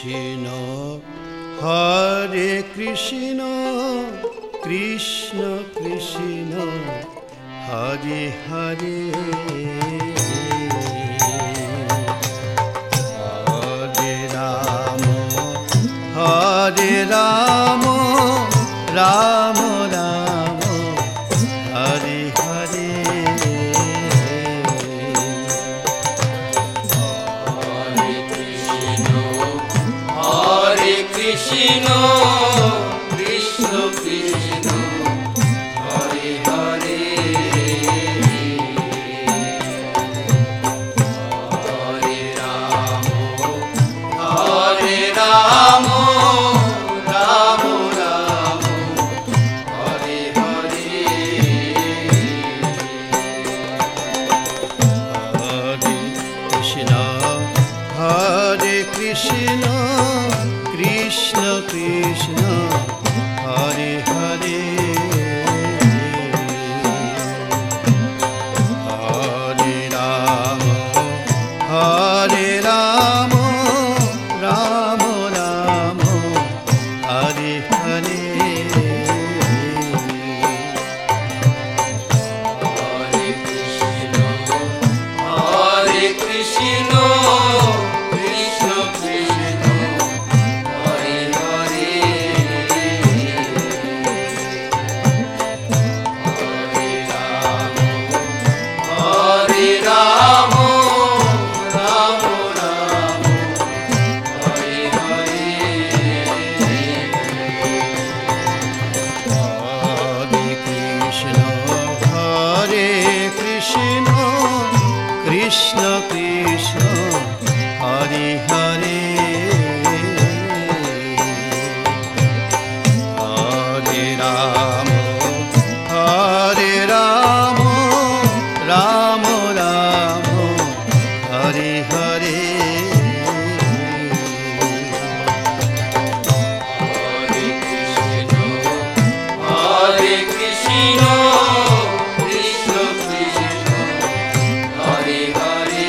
Krishna Hare Krishna Krishna Krishna Hare Hare Hare Ram Ram Ram Hare Hare Krishna Krishna Krishna Hare Hare Hare Ram Ram Ram Hare Hare Hare Krishna Krishna Krishna Hare Hare Hare Ram Ram Ram Hare Hare Hare Krishna Krishna Krishna Krishna Hare Hare Hare Ram Ram Ram Hare Hare Hare Krishna Krishna Krishna Hare Hare Hare Ram Ram Ram Hare Hare Hare Krishna Krishna Krishna Krishna Hare Hare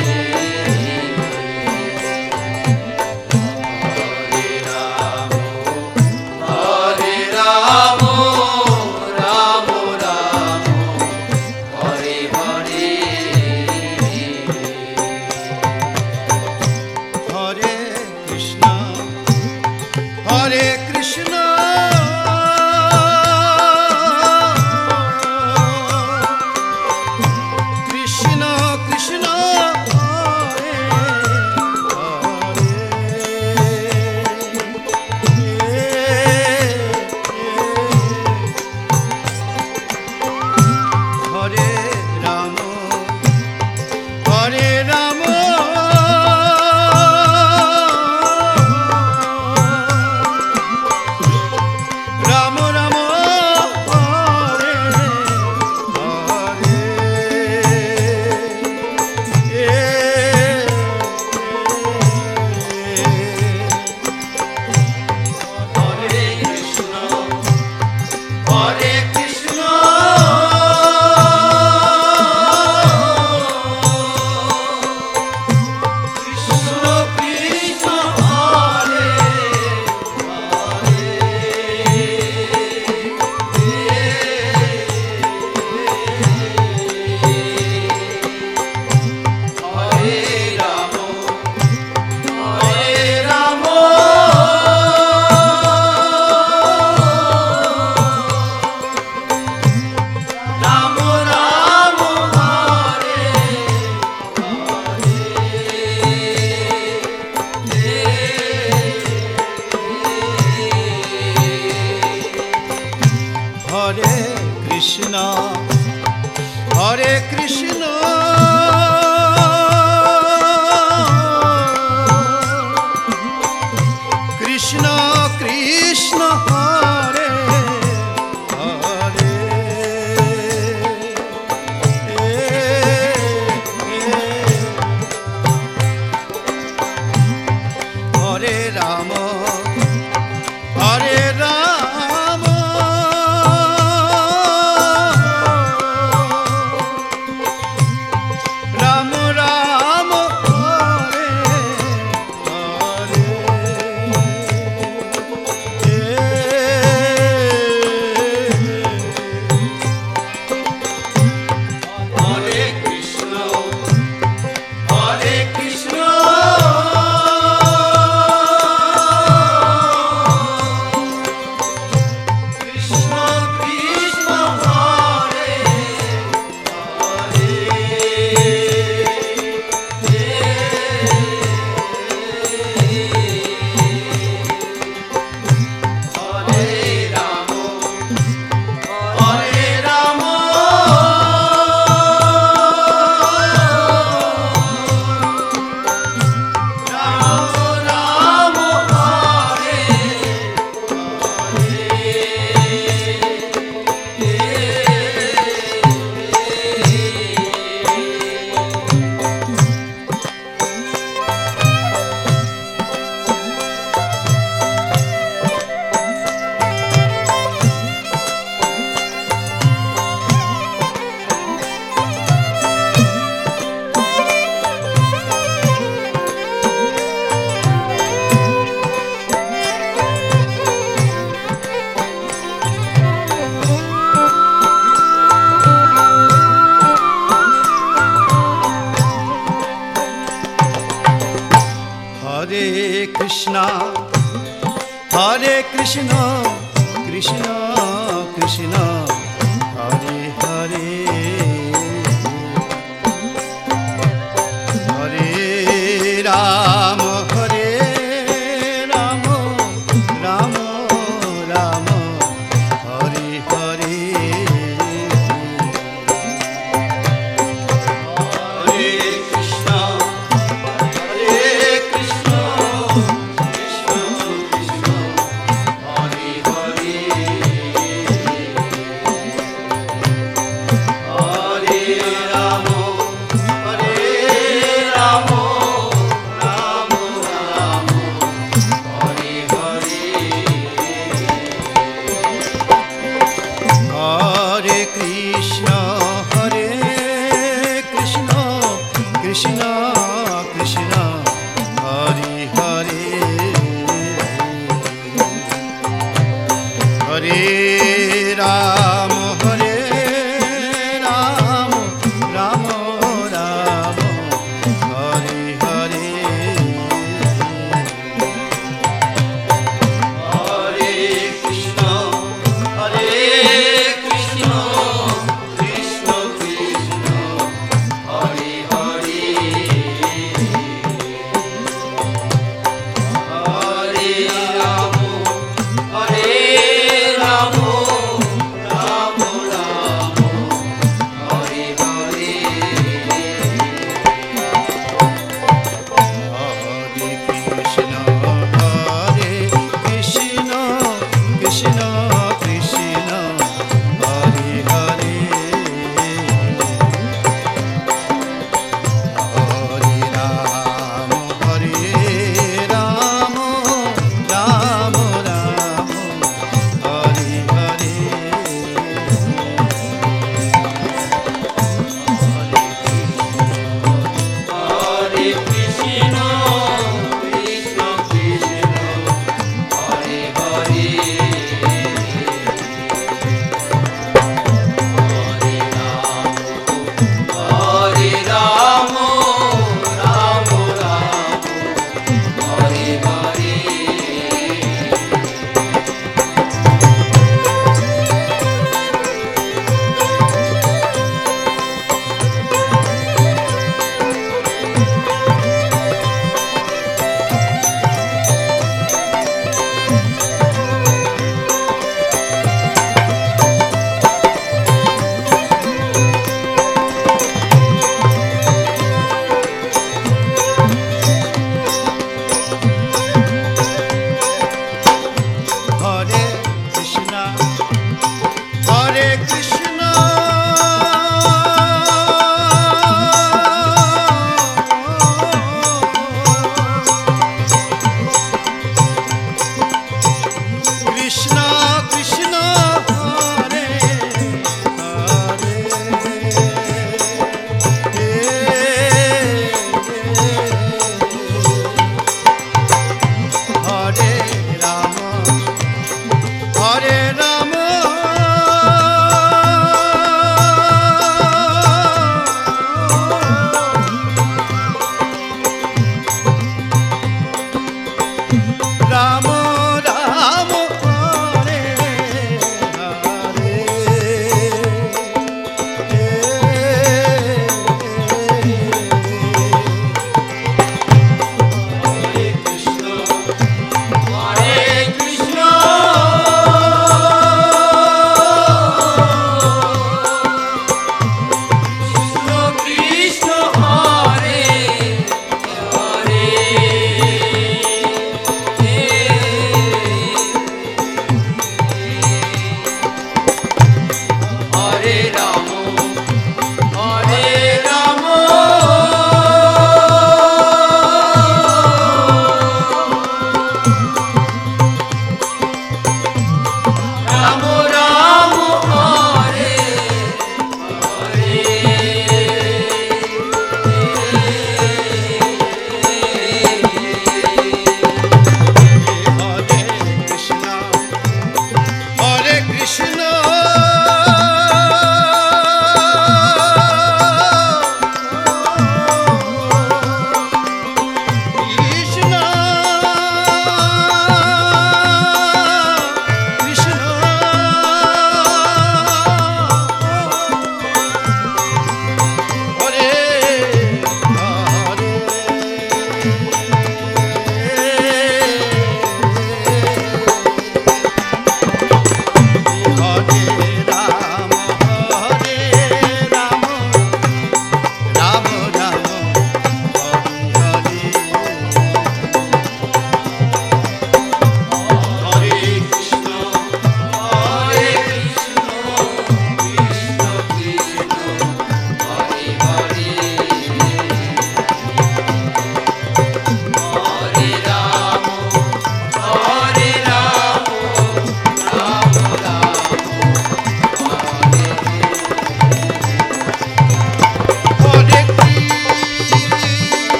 Hare Ram Ram Ram Hare Hare Hare Krishna Krishna Krishna Hare Hare Ram Ram Ram Hare Hare Krishna Krishna Krishna Krishna Hare Hare Ram Ram Ram Hare Hare Krishna Krishna Krishna Hare Hare Hare Ram Ram Ram Hare Hare Krishna Krishna Krishna Hare Hare Hare Ram Ram Ram Hare Hare Hare Krishna, Hare Krishna, Krishna Krishna, Hare Hare, Hare Rama, Hare Rama, Rama Rama, Hare Hare. Hare Krishna, Hare Krishna, Krishna Krishna, Hare Hare, Hare Ram, Ram Ram, Hare Hare. Hare Krishna, Hare Krishna, Krishna Krishna, Hare Hare, Hare Rama, Hare Rama, Rama Rama, Hare Hare. Hare Krishna, Hare Krishna, Krishna Krishna, Hare Hare, Hare Ram, Ram Ram, Hare Hare. Hare Krishna, Krishna Krishna, Hare Hare, Hare Rama, Rama Rama, Hare Hare. Hare Krishna, Hare Krishna, Krishna Krishna, Hare Hare, Hare Rama, Hare Rama,